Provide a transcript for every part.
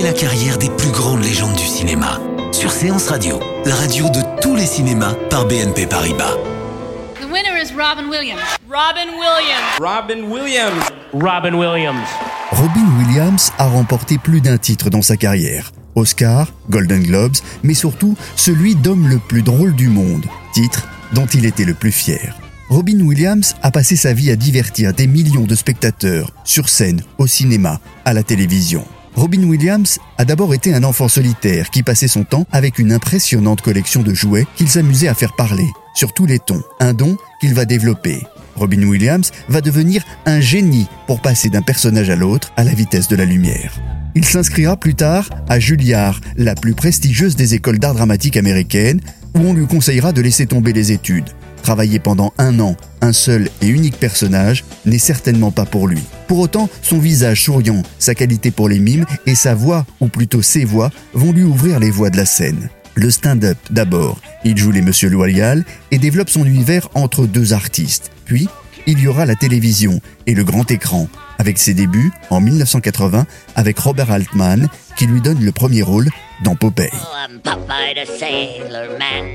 la carrière des plus grandes légendes du cinéma. Sur Séance Radio, la radio de tous les cinémas par BNP Paribas. The winner is Robin Williams. Robin Williams. Robin Williams. Robin Williams. Robin Williams a remporté plus d'un titre dans sa carrière. Oscar, Golden Globes, mais surtout celui d'homme le plus drôle du monde, titre dont il était le plus fier. Robin Williams a passé sa vie à divertir des millions de spectateurs, sur scène, au cinéma, à la télévision. Robin Williams a d'abord été un enfant solitaire qui passait son temps avec une impressionnante collection de jouets qu'il s'amusait à faire parler, sur tous les tons, un don qu'il va développer. Robin Williams va devenir un génie pour passer d'un personnage à l'autre à la vitesse de la lumière. Il s'inscrira plus tard à Juilliard, la plus prestigieuse des écoles d'art dramatique américaines, où on lui conseillera de laisser tomber les études. Travailler pendant 1 an, un seul et unique personnage n'est certainement pas pour lui. Pour autant, son visage souriant, sa qualité pour les mimes et sa voix, ou plutôt ses voix, vont lui ouvrir les voies de la scène. Le stand-up d'abord, il joue les Monsieur Loyal et développe son univers entre 2 artistes. Puis, il y aura la télévision et le grand écran, avec ses débuts en 1980 avec Robert Altman, qui lui donne le premier rôle dans Popeye. Oh, I'm Popeye the Sailor Man.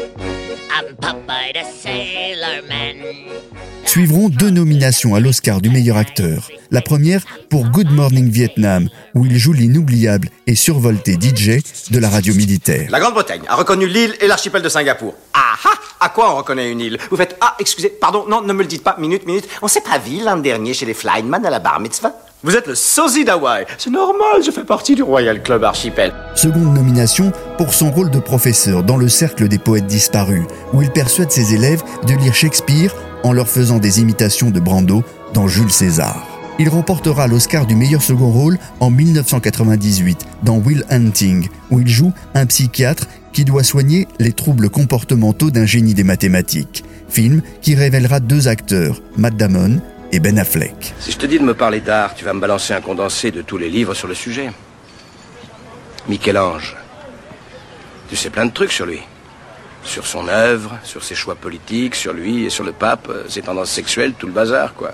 I'm Popeye the Sailor Man. Suivront 2 nominations à l'Oscar du meilleur acteur. La première pour Good Morning Vietnam, où il joue l'inoubliable et survolté DJ de la radio militaire. La Grande-Bretagne a reconnu l'île et l'archipel de Singapour. Ah ah! À quoi on reconnaît une île? Vous faites « Ah, excusez, pardon, non, ne me le dites pas, minute. On s'est pas vu l'an dernier chez les Flyman à la bar mitzvah? Vous êtes le sosie d'Hawaï. C'est normal, je fais partie du Royal Club Archipel. » Seconde nomination pour son rôle de professeur dans le Cercle des poètes disparus, où il persuade ses élèves de lire Shakespeare en leur faisant des imitations de Brando dans Jules César. Il remportera l'Oscar du meilleur second rôle en 1998 dans Will Hunting, où il joue un psychiatre qui doit soigner les troubles comportementaux d'un génie des mathématiques. Film qui révélera 2 acteurs, Matt Damon et Ben Affleck. Si je te dis de me parler d'art, tu vas me balancer un condensé de tous les livres sur le sujet. Michel-Ange. Tu sais plein de trucs sur lui. Sur son œuvre, sur ses choix politiques, sur lui et sur le pape, ses tendances sexuelles, tout le bazar, quoi.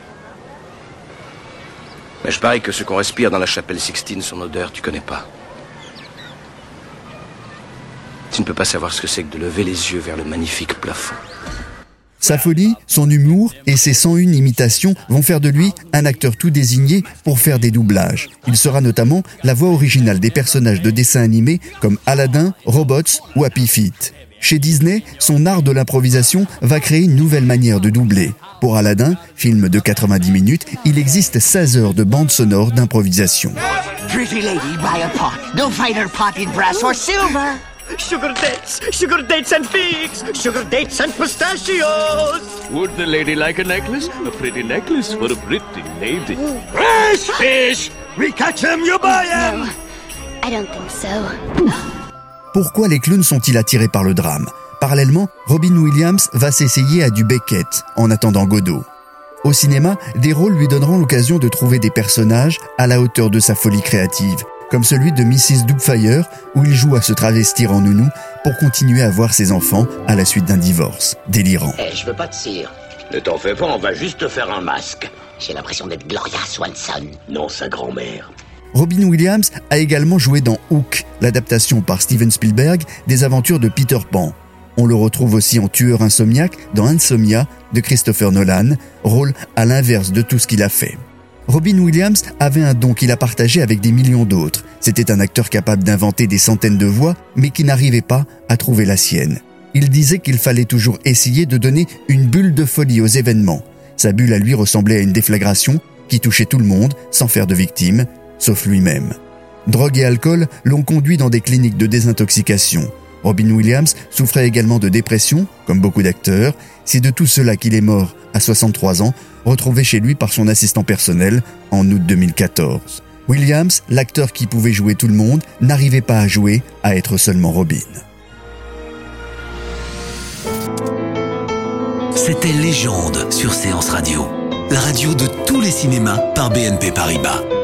Mais je parie que ce qu'on respire dans la chapelle Sixtine, son odeur, tu connais pas. Tu ne peux pas savoir ce que c'est que de lever les yeux vers le magnifique plafond. Sa folie, son humour et ses 101 imitations vont faire de lui un acteur tout désigné pour faire des doublages. Il sera notamment la voix originale des personnages de dessins animés comme Aladdin, Robots ou Happy Feet. Chez Disney, son art de l'improvisation va créer une nouvelle manière de doubler. Pour Aladdin, film de 90 minutes, il existe 16 heures de bande sonore d'improvisation. Pretty lady, buy a pot. No finer pot in brass or silver. Sugar dates and figs, sugar dates and pistachios. Would the lady like a necklace? A pretty necklace for a pretty lady. Fresh fish! We catch them, you buy them! No, I don't think so. Pourquoi les clowns sont-ils attirés par le drame? Parallèlement, Robin Williams va s'essayer à du Beckett en attendant Godot. Au cinéma, des rôles lui donneront l'occasion de trouver des personnages à la hauteur de sa folie créative, comme celui de Mrs. Doubtfire, où il joue à se travestir en nounou pour continuer à voir ses enfants à la suite d'un divorce délirant. Je veux pas de cire. Ne t'en fais pas, on va juste te faire un masque. J'ai l'impression d'être Gloria Swanson. Non, sa grand-mère. Robin Williams a également joué dans Hook, l'adaptation par Steven Spielberg des aventures de Peter Pan. On le retrouve aussi en tueur insomniaque dans Insomnia de Christopher Nolan, rôle à l'inverse de tout ce qu'il a fait. Robin Williams avait un don qu'il a partagé avec des millions d'autres. C'était un acteur capable d'inventer des centaines de voix, mais qui n'arrivait pas à trouver la sienne. Il disait qu'il fallait toujours essayer de donner une bulle de folie aux événements. Sa bulle à lui ressemblait à une déflagration qui touchait tout le monde sans faire de victime, sauf lui-même. Drogue et alcool l'ont conduit dans des cliniques de désintoxication. Robin Williams souffrait également de dépression, comme beaucoup d'acteurs. C'est de tout cela qu'il est mort à 63 ans, retrouvé chez lui par son assistant personnel en août 2014. Williams, l'acteur qui pouvait jouer tout le monde, n'arrivait pas à jouer, à être seulement Robin. C'était Légende sur Séance Radio, la radio de tous les cinémas par BNP Paribas.